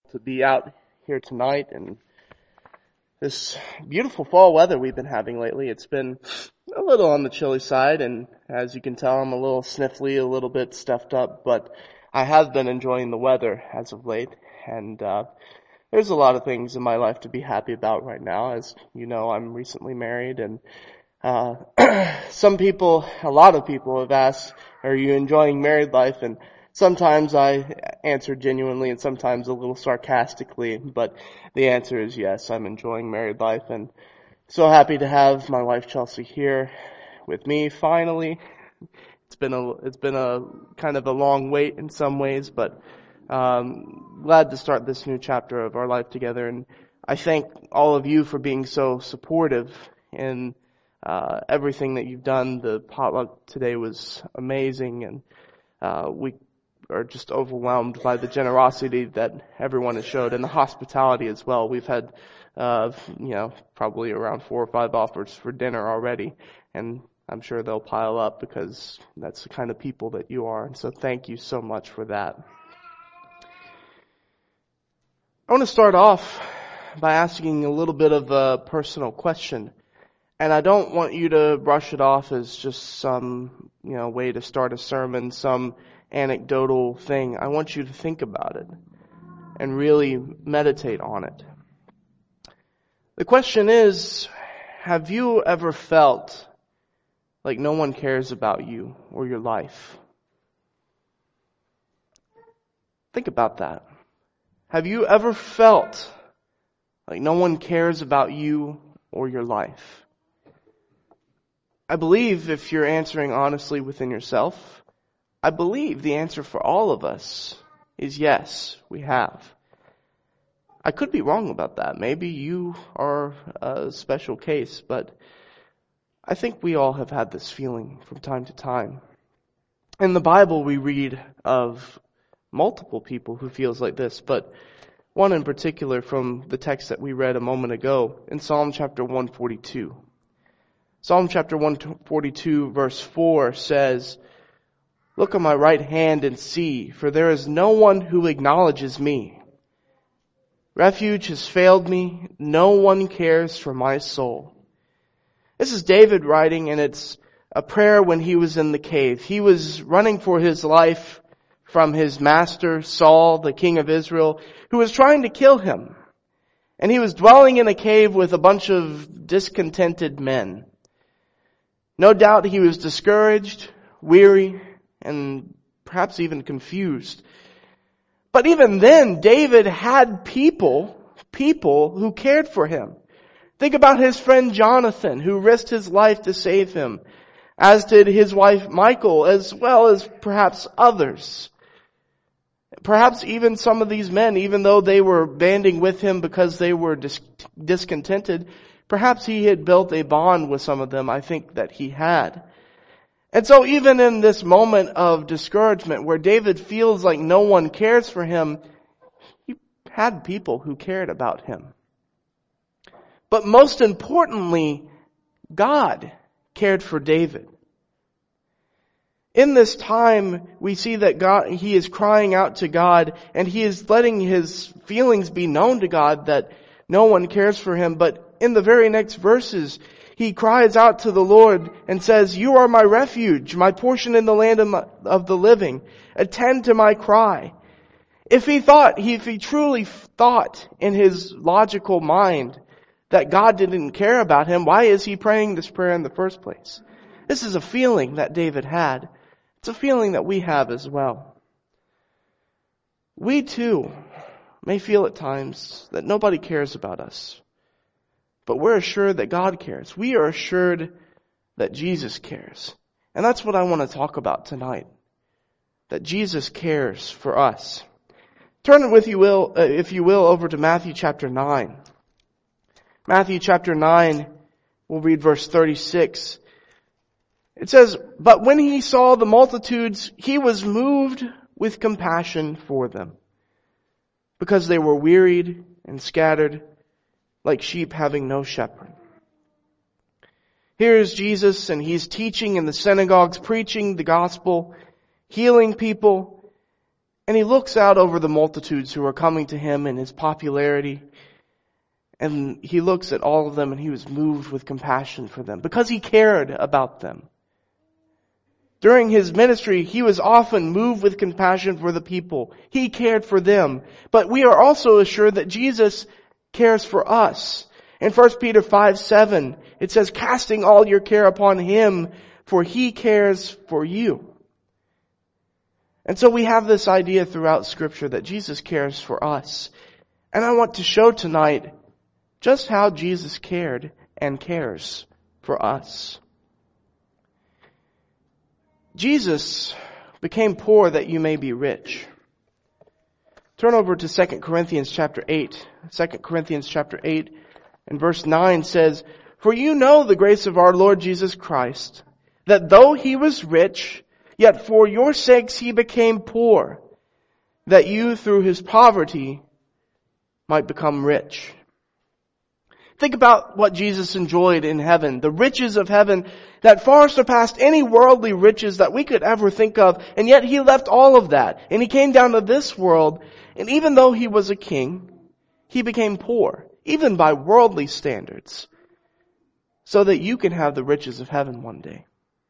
To be out here tonight and this beautiful fall weather we've been having lately. It's been a little on the chilly side, and as you can tell, I'm a little sniffly, a little bit stuffed up, but I have been enjoying the weather as of late, and there's a lot of things in my life to be happy about right now. As you know, I'm recently married, and a lot of people have asked, are you enjoying married life? And sometimes I answer genuinely and sometimes a little sarcastically, but the answer is yes, I'm enjoying married life, and so happy to have my wife Chelsea here with me finally. It's been a kind of a long wait in some ways, but glad to start this new chapter of our life together, and I thank all of you for being so supportive in everything that you've done. The potluck today was amazing, and we are just overwhelmed by the generosity that everyone has showed and the hospitality as well. We've had, probably around 4 or 5 offers for dinner already, and I'm sure they'll pile up because that's the kind of people that you are. And so thank you so much for that. I want to start off by asking a little bit of a personal question. And I don't want you to brush it off as just some, way to start a sermon, some anecdotal thing. I want you to think about it and really meditate on it. The question is, have you ever felt like no one cares about you or your life? Think about that. Have you ever felt like no one cares about you or your life? I believe if you're answering honestly within yourself, I believe the answer for all of us is yes, we have. I could be wrong about that. Maybe you are a special case, but I think we all have had this feeling from time to time. In the Bible, we read of multiple people who feels like this, but one in particular from the text that we read a moment ago in Psalm chapter 142. Psalm chapter 142 verse 4 says, "Look on my right hand and see, for there is no one who acknowledges me. Refuge has failed me, no one cares for my soul." This is David writing, and it's a prayer when he was in the cave. He was running for his life from his master, Saul, the king of Israel, who was trying to kill him. And he was dwelling in a cave with a bunch of discontented men. No doubt he was discouraged, weary, and perhaps even confused. But even then, David had people who cared for him. Think about his friend Jonathan, who risked his life to save him, as did his wife Michal, as well as perhaps others. Perhaps even some of these men, even though they were banding with him because they were discontented, perhaps he had built a bond with some of them. I think that he had. And so even in this moment of discouragement where David feels like no one cares for him, he had people who cared about him. But most importantly, God cared for David. In this time, we see that he is crying out to God, and he is letting his feelings be known to God that no one cares for him. But in the very next verses, he cries out to the Lord and says, "You are my refuge, my portion in the land of the living. Attend to my cry." If he truly thought in his logical mind that God didn't care about him, why is he praying this prayer in the first place? This is a feeling that David had. It's a feeling that we have as well. We too may feel at times that nobody cares about us. But we're assured that God cares. We are assured that Jesus cares. And that's what I want to talk about tonight. That Jesus cares for us. Turn with you will, if you will, over to Matthew chapter 9. Matthew chapter 9, we'll read verse 36. It says, "But when he saw the multitudes, he was moved with compassion for them, because they were wearied and scattered, like sheep having no shepherd." Here is Jesus, and he's teaching in the synagogues, preaching the gospel, healing people. And he looks out over the multitudes who are coming to him in his popularity. And he looks at all of them and he was moved with compassion for them because he cared about them. During his ministry, he was often moved with compassion for the people. He cared for them. But we are also assured that Jesus cares for us. In 1 Peter 5:7, it says, casting all your care upon him, for he cares for you. And so we have this idea throughout Scripture that Jesus cares for us. And I want to show tonight just how Jesus cared and cares for us. Jesus became poor that you may be rich. Turn over to 2 Corinthians chapter 8. 2 Corinthians chapter 8 and verse 9 says, for you know the grace of our Lord Jesus Christ, that though he was rich, yet for your sakes he became poor, that you through his poverty might become rich. Think about what Jesus enjoyed in heaven, the riches of heaven that far surpassed any worldly riches that we could ever think of. And yet he left all of that and he came down to this world. And even though he was a king, he became poor, even by worldly standards, so that you can have the riches of heaven one day.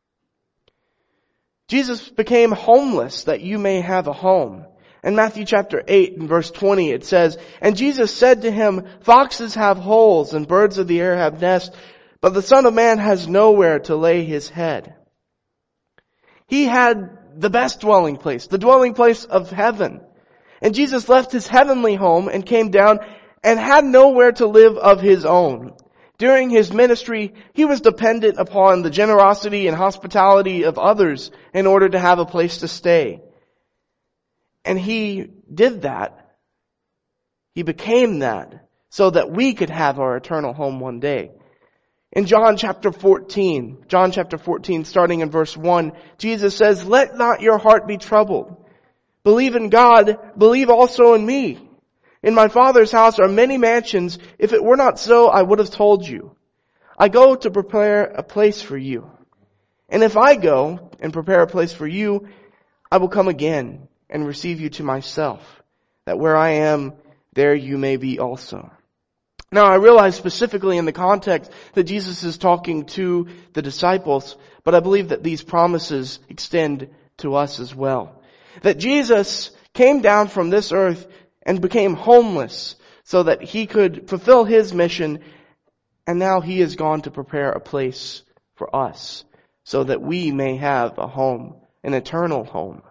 Jesus became homeless that you may have a home. In Matthew chapter 8 and verse 20 it says, and Jesus said to him, foxes have holes and birds of the air have nests, but the Son of Man has nowhere to lay his head. He had the best dwelling place, the dwelling place of heaven. And Jesus left his heavenly home and came down and had nowhere to live of his own. During his ministry, he was dependent upon the generosity and hospitality of others in order to have a place to stay. And he did that. He became that so that we could have our eternal home one day. In John chapter 14, starting in verse 1, Jesus says, let not your heart be troubled. Believe in God, believe also in me. In my Father's house are many mansions. If it were not so, I would have told you. I go to prepare a place for you. And if I go and prepare a place for you, I will come again and receive you to myself, that where I am, there you may be also. Now I realize specifically in the context that Jesus is talking to the disciples, but I believe that these promises extend to us as well. That Jesus came down from this earth and became homeless so that he could fulfill his mission, and now he has gone to prepare a place for us so that we may have a home, an eternal home.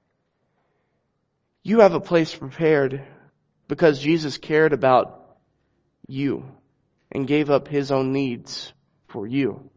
You have a place prepared because Jesus cared about you and gave up his own needs for you.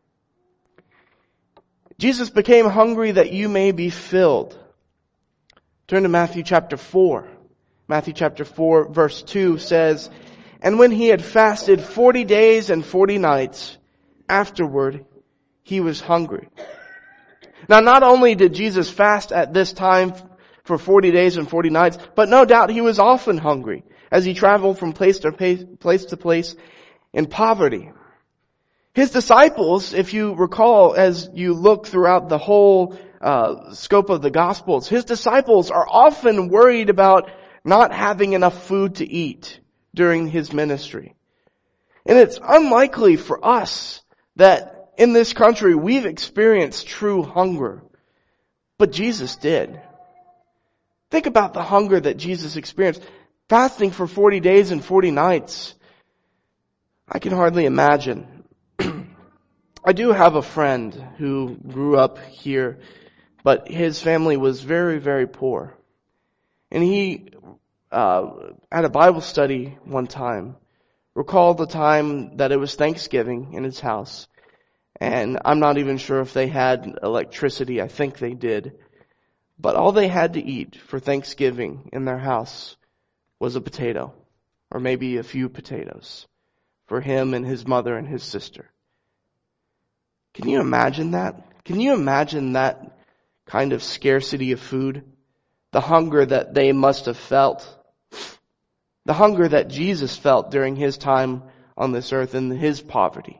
Jesus became hungry that you may be filled. Turn to Matthew chapter 4. Matthew chapter 4 verse 2 says, and when he had fasted 40 days and 40 nights, afterward he was hungry. Now not only did Jesus fast at this time for 40 days and 40 nights, but no doubt he was often hungry as he traveled from place to place in poverty. His disciples, if you recall, as you look throughout the whole scope of the Gospels, his disciples are often worried about not having enough food to eat during his ministry. And it's unlikely for us that in this country we've experienced true hunger, but Jesus did. Think about the hunger that Jesus experienced. Fasting for 40 days and 40 nights. I can hardly imagine. I do have a friend who grew up here, but his family was very, very poor. And he, at a Bible study one time, recalled the time that it was Thanksgiving in his house. And I'm not even sure if they had electricity. I think they did. But all they had to eat for Thanksgiving in their house was a potato, or maybe a few potatoes, for him and his mother and his sister. Can you imagine that? Can you imagine that kind of scarcity of food? The hunger that they must have felt. The hunger that Jesus felt during his time on this earth in his poverty.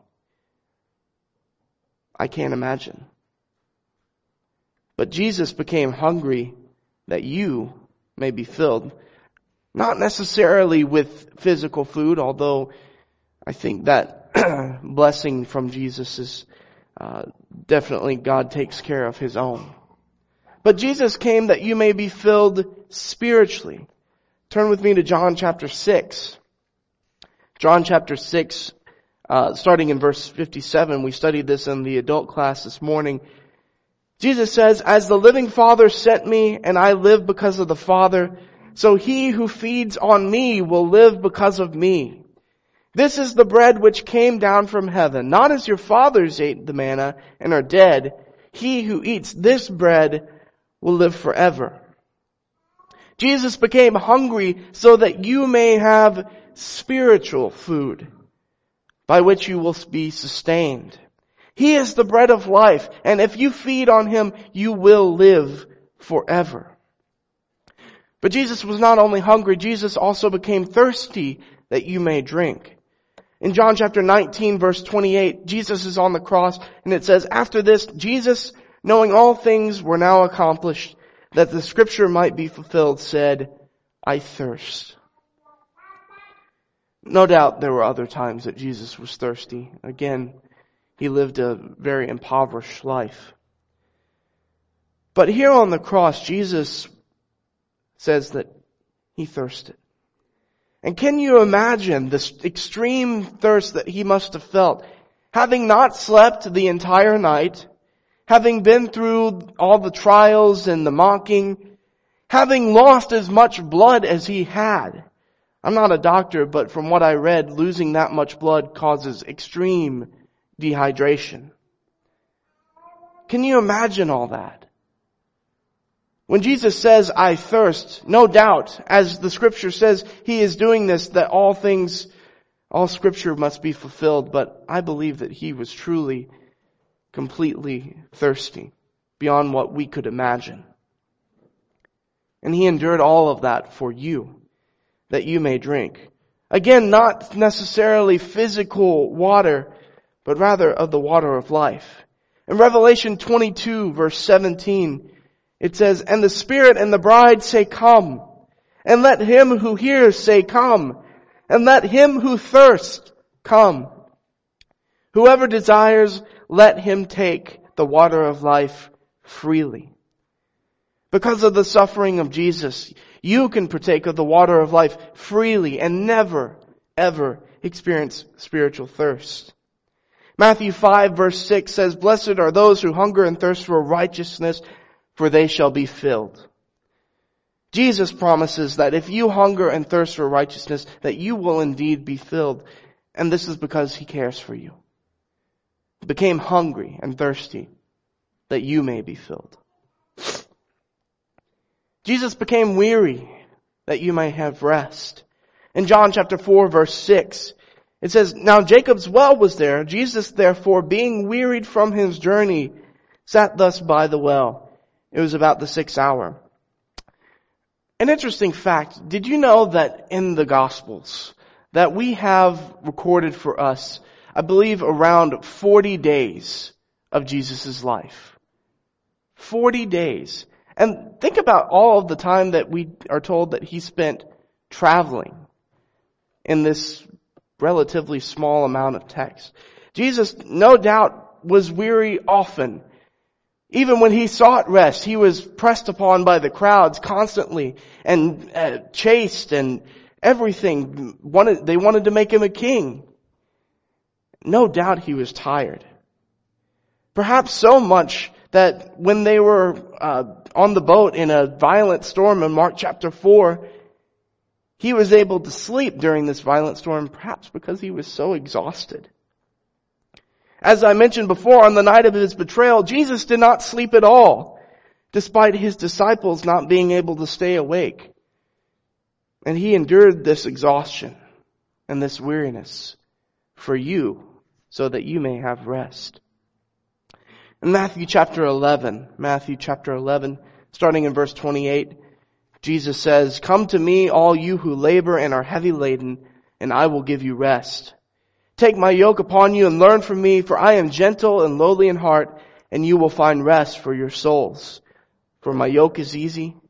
I can't imagine. But Jesus became hungry that you may be filled. Not necessarily with physical food, although I think that blessing from Jesus is definitely God takes care of His own. But Jesus came that you may be filled spiritually. Turn with me to John chapter 6. John chapter 6, starting in verse 57. We studied this in the adult class this morning. Jesus says, "As the living Father sent me, and I live because of the Father, so he who feeds on me will live because of me. This is the bread which came down from heaven, not as your fathers ate the manna and are dead. He who eats this bread will live forever." Jesus became hungry so that you may have spiritual food by which you will be sustained. He is the bread of life, and if you feed on Him, you will live forever. But Jesus was not only hungry, Jesus also became thirsty that you may drink. In John chapter 19, verse 28, Jesus is on the cross, and it says, "After this, Jesus, knowing all things were now accomplished, that the scripture might be fulfilled, said, 'I thirst.'" No doubt there were other times that Jesus was thirsty. Again, He lived a very impoverished life. But here on the cross, Jesus says that He thirsted. And can you imagine this extreme thirst that He must have felt, having not slept the entire night, having been through all the trials and the mocking, having lost as much blood as He had? I'm not a doctor, but from what I read, losing that much blood causes extreme dehydration. Can you imagine all that? When Jesus says, "I thirst," no doubt, as the scripture says, He is doing this, that all scripture must be fulfilled. But I believe that He was truly, completely thirsty, beyond what we could imagine. And He endured all of that for you, that you may drink. Again, not necessarily physical water, but rather of the water of life. In Revelation 22, verse 17, it says, "And the Spirit and the bride say, 'Come.' And let him who hears say, 'Come.' And let him who thirsts come. Whoever desires, let him take the water of life freely." Because of the suffering of Jesus, you can partake of the water of life freely and never, ever experience spiritual thirst. Matthew 5, verse 6 says, "Blessed are those who hunger and thirst for righteousness, for they shall be filled." Jesus promises that if you hunger and thirst for righteousness, that you will indeed be filled. And this is because He cares for you. He became hungry and thirsty that you may be filled. Jesus became weary that you may have rest. In John chapter 4, verse 6, it says, "Now Jacob's well was there. Jesus, therefore, being wearied from His journey, sat thus by the well." It was about the 6th hour. An interesting fact, did you know that in the Gospels, that we have recorded for us, I believe, around 40 days of Jesus' life? 40 days. And think about all of the time that we are told that He spent traveling in this relatively small amount of text. Jesus, no doubt, was weary often. Even when He sought rest, He was pressed upon by the crowds constantly and chased and everything. They wanted to make Him a king. No doubt He was tired. Perhaps so much that when they were on the boat in a violent storm in Mark chapter 4, He was able to sleep during this violent storm, perhaps because He was so exhausted. As I mentioned before, on the night of His betrayal, Jesus did not sleep at all, despite His disciples not being able to stay awake. And He endured this exhaustion and this weariness for you, so that you may have rest. In Matthew chapter 11, starting in verse 28, Jesus says, "Come to me, all you who labor and are heavy laden, and I will give you rest. Take my yoke upon you and learn from me, for I am gentle and lowly in heart, and you will find rest for your souls. For my yoke is easy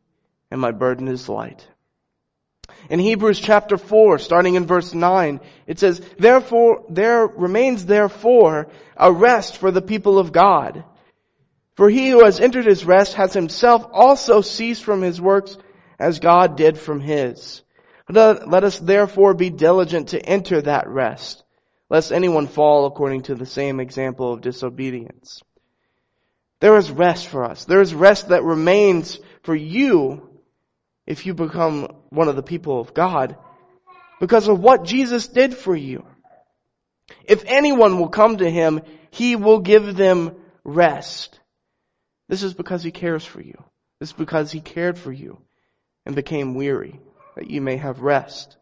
and my burden is light. In Hebrews chapter 4, starting in verse 9, it says, "Therefore, there remains therefore a rest for the people of God. For he who has entered his rest has himself also ceased from his works as God did from his. Let us therefore be diligent to enter that rest, lest anyone fall according to the same example of disobedience." There is rest for us. There is rest that remains for you if you become one of the people of God because of what Jesus did for you. If anyone will come to him, he will give them rest. This is because he cares for you. This is because he cared for you and became weary, that you may have rest.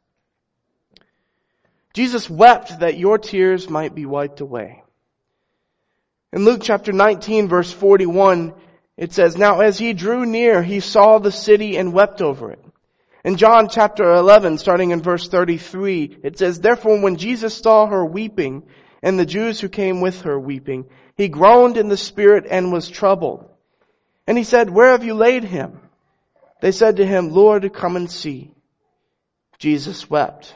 Jesus wept that your tears might be wiped away. In Luke chapter 19, verse 41, it says, "Now as he drew near, he saw the city and wept over it." In John chapter 11, starting in verse 33, it says, "Therefore when Jesus saw her weeping, and the Jews who came with her weeping, he groaned in the spirit and was troubled. And he said, 'Where have you laid him?' They said to him, 'Lord, come and see.' Jesus wept."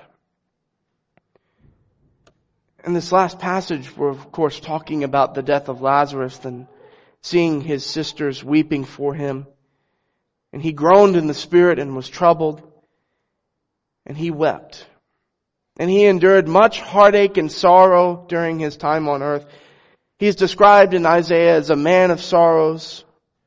In this last passage, we're of course talking about the death of Lazarus and seeing his sisters weeping for him. And he groaned in the spirit and was troubled. And he wept. And he endured much heartache and sorrow during his time on earth. He is described in Isaiah as a man of sorrows.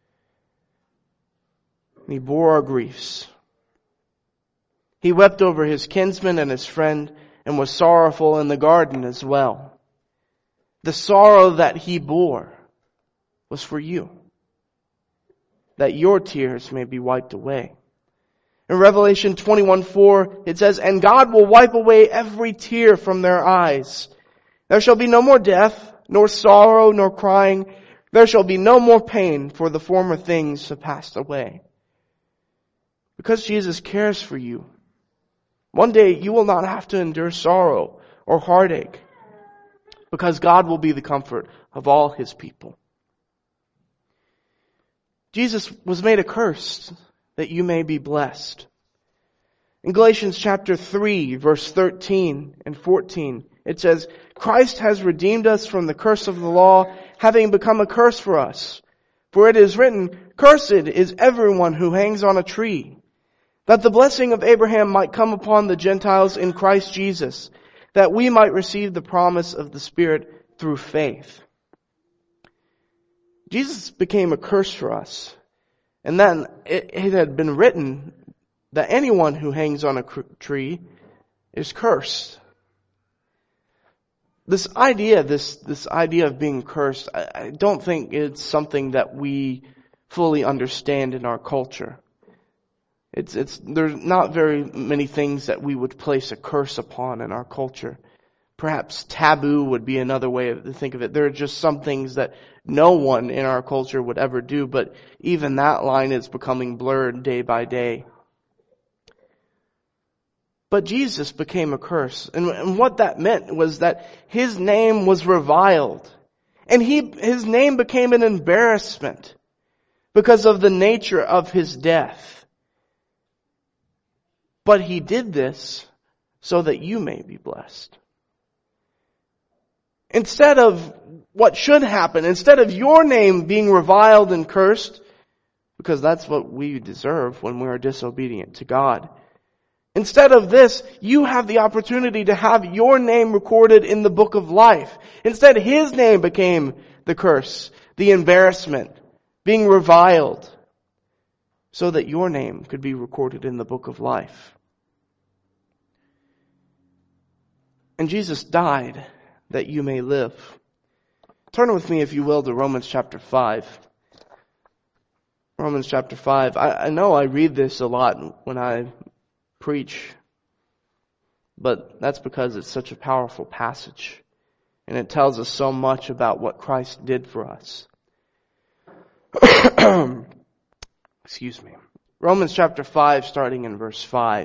And he bore our griefs. He wept over his kinsman and his friend and was sorrowful in the garden as well. The sorrow that he bore was for you, that your tears may be wiped away. In Revelation 21:4, it says, "And God will wipe away every tear from their eyes. There shall be no more death, nor sorrow, nor crying. There shall be no more pain, for the former things have passed away." Because Jesus cares for you, one day you will not have to endure sorrow or heartache, because God will be the comfort of all his people. Jesus was made a curse that you may be blessed. In Galatians chapter 3, verse 13 and 14, it says, "Christ has redeemed us from the curse of the law, having become a curse for us. For it is written, 'Cursed is everyone who hangs on a tree,' that the blessing of Abraham might come upon the Gentiles in Christ Jesus, that we might receive the promise of the Spirit through faith." Jesus became a curse for us. And then it had been written that anyone who hangs on a tree is cursed. This idea of being cursed, I don't think it's something that we fully understand in our culture. There's not very many things that we would place a curse upon in our culture. Perhaps taboo would be another way to think of it. There are just some things that no one in our culture would ever do, but even that line is becoming blurred day by day. But Jesus became a curse. And what that meant was that his name was reviled. And his name became an embarrassment because of the nature of his death. But he did this so that you may be blessed. Instead of what should happen, instead of your name being reviled and cursed, because that's what we deserve when we are disobedient to God, instead of this, you have the opportunity to have your name recorded in the book of life. Instead, his name became the curse, the embarrassment, being reviled, so that your name could be recorded in the book of life. And Jesus died that you may live. Turn with me, if you will, to Romans chapter 5. Romans chapter 5. I know I read this a lot when I preach, but that's because it's such a powerful passage, and it tells us so much about what Christ did for us. Excuse me. Romans chapter 5, starting in verse 5.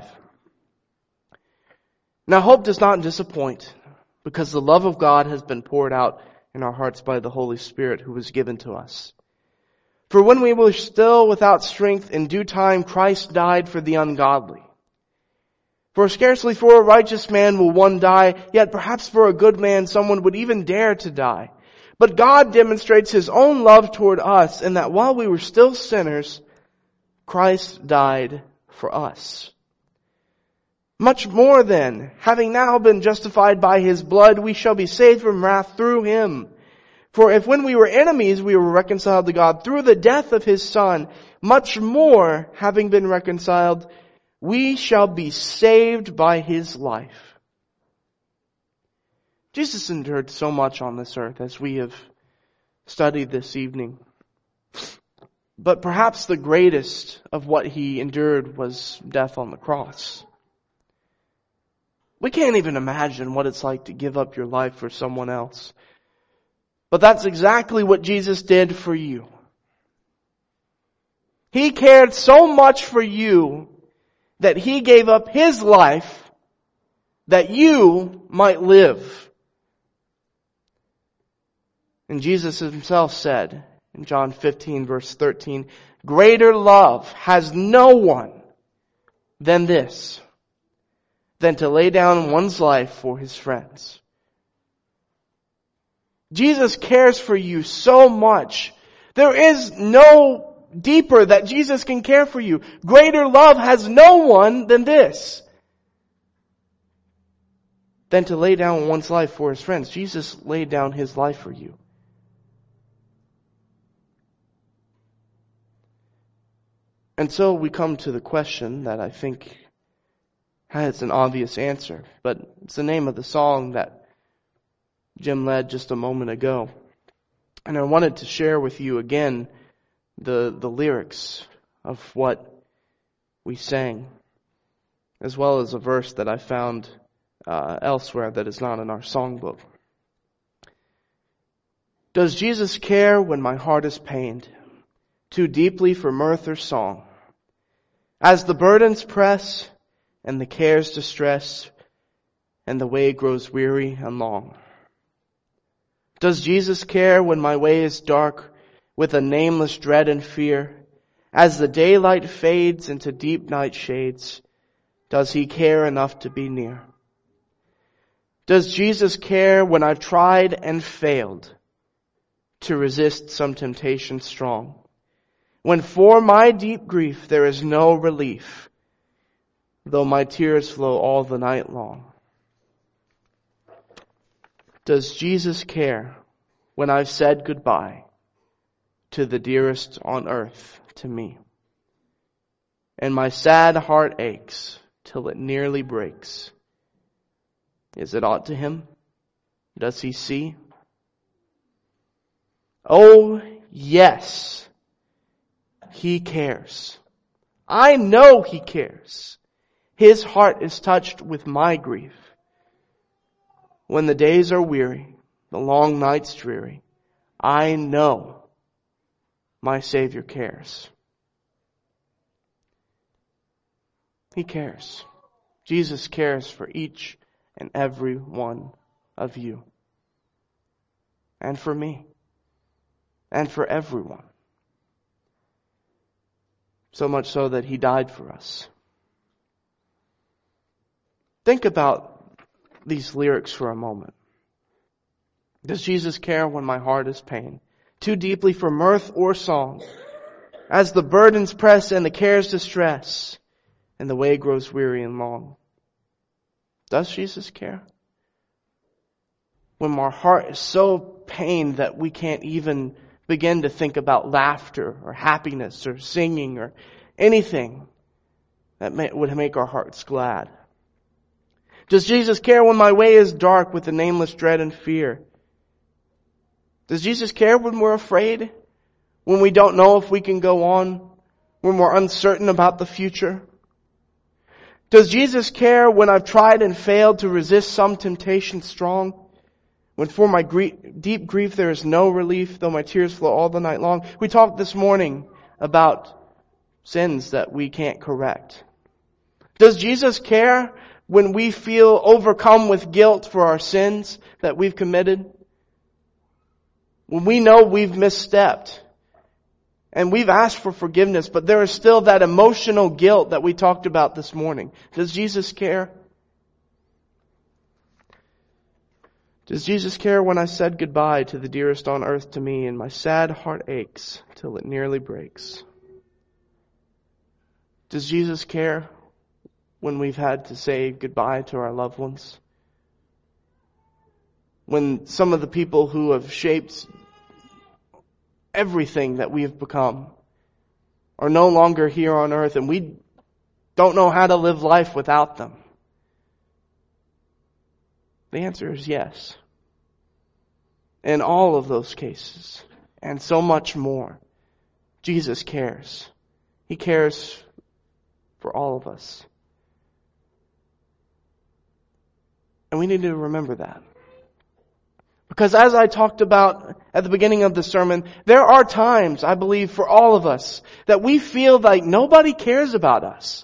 "Now hope does not disappoint, because the love of God has been poured out in our hearts by the Holy Spirit who was given to us. For when we were still without strength, in due time Christ died for the ungodly. For scarcely for a righteous man will one die, yet perhaps for a good man someone would even dare to die. But God demonstrates His own love toward us in that while we were still sinners, Christ died for us. Much more then, having now been justified by His blood, we shall be saved from wrath through Him. For if when we were enemies, we were reconciled to God through the death of His Son, much more, having been reconciled, we shall be saved by His life. Jesus endured so much on this earth as we have studied this evening. But perhaps the greatest of what He endured was death on the cross. We can't even imagine what it's like to give up your life for someone else. But that's exactly what Jesus did for you. He cared so much for you that He gave up His life that you might live. And Jesus Himself said in John 15 verse 13, greater love has no one than this, than to lay down one's life for his friends. Jesus cares for you so much. There is no deeper that Jesus can care for you. Greater love has no one than this, than to lay down one's life for his friends. Jesus laid down His life for you. And so we come to the question that I think has an obvious answer, but it's the name of the song that Jim led just a moment ago. And I wanted to share with you again the lyrics of what we sang, as well as a verse that I found elsewhere that is not in our songbook. Does Jesus care when my heart is pained, too deeply for mirth or song? As the burdens press and the cares distress, and the way grows weary and long. Does Jesus care when my way is dark with a nameless dread and fear? As the daylight fades into deep night shades, does He care enough to be near? Does Jesus care when I've tried and failed to resist some temptation strong? When for my deep grief there is no relief, though my tears flow all the night long? Does Jesus care when I've said goodbye to the dearest on earth to me, and my sad heart aches till it nearly breaks? Is it aught to Him? Does He see? Oh, yes, He cares. I know He cares. His heart is touched with my grief. When the days are weary, the long nights dreary, I know my Savior cares. He cares. Jesus cares for each and every one of you. And for me. And for everyone. So much so that He died for us. Think about these lyrics for a moment. Does Jesus care when my heart is pained, too deeply for mirth or song? As the burdens press and the cares distress, and the way grows weary and long. Does Jesus care? When our heart is so pained that we can't even begin to think about laughter or happiness or singing or anything that would make our hearts glad. Does Jesus care when my way is dark with a nameless dread and fear? Does Jesus care when we're afraid? When we don't know if we can go on? When we're uncertain about the future? Does Jesus care when I've tried and failed to resist some temptation strong? When for my deep grief there is no relief, though my tears flow all the night long? We talked this morning about sins that we can't correct. Does Jesus care when we feel overcome with guilt for our sins that we've committed? When we know we've misstepped And we've asked for forgiveness, but there is still that emotional guilt that we talked about this morning. Does Jesus care? Does Jesus care when I said goodbye to the dearest on earth to me and my sad heart aches till it nearly breaks? Does Jesus care when we've had to say goodbye to our loved ones? When some of the people who have shaped everything that we have become are no longer here on earth and we don't know how to live life without them? The answer is yes. In all of those cases, and so much more, Jesus cares. He cares for all of us. And we need to remember that. Because as I talked about at the beginning of the sermon, there are times, I believe, for all of us, that we feel like nobody cares about us.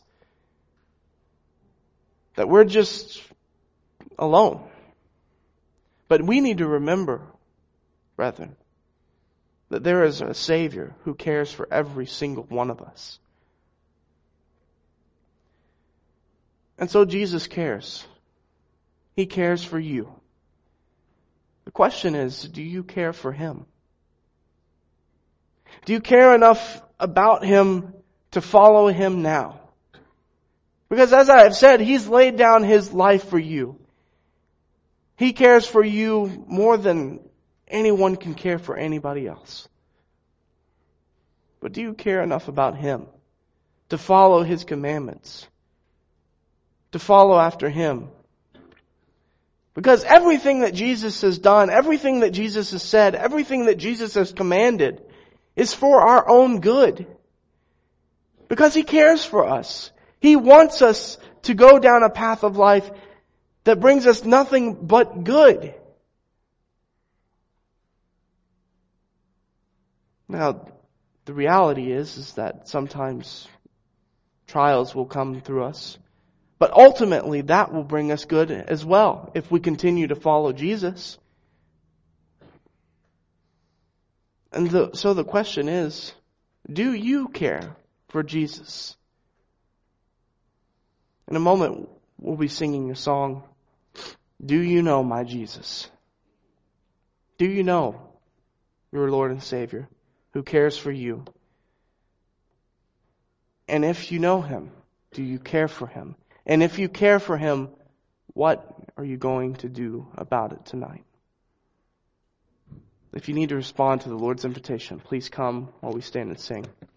That we're just alone. But we need to remember, brethren, that there is a Savior who cares for every single one of us. And so Jesus cares. He cares for you. The question is, do you care for Him? Do you care enough about Him to follow Him now? Because as I have said, He's laid down His life for you. He cares for you more than anyone can care for anybody else. But do you care enough about Him to follow His commandments? To follow after Him? Because everything that Jesus has done, everything that Jesus has said, everything that Jesus has commanded is for our own good. Because He cares for us. He wants us to go down a path of life that brings us nothing but good. Now, the reality is that sometimes trials will come through us. But ultimately, that will bring us good as well if we continue to follow Jesus. And so the question is, do you care for Jesus? In a moment, we'll be singing a song, Do You Know My Jesus? Do you know your Lord and Savior who cares for you? And if you know Him, do you care for Him? And if you care for Him, what are you going to do about it tonight? If you need to respond to the Lord's invitation, please come while we stand and sing.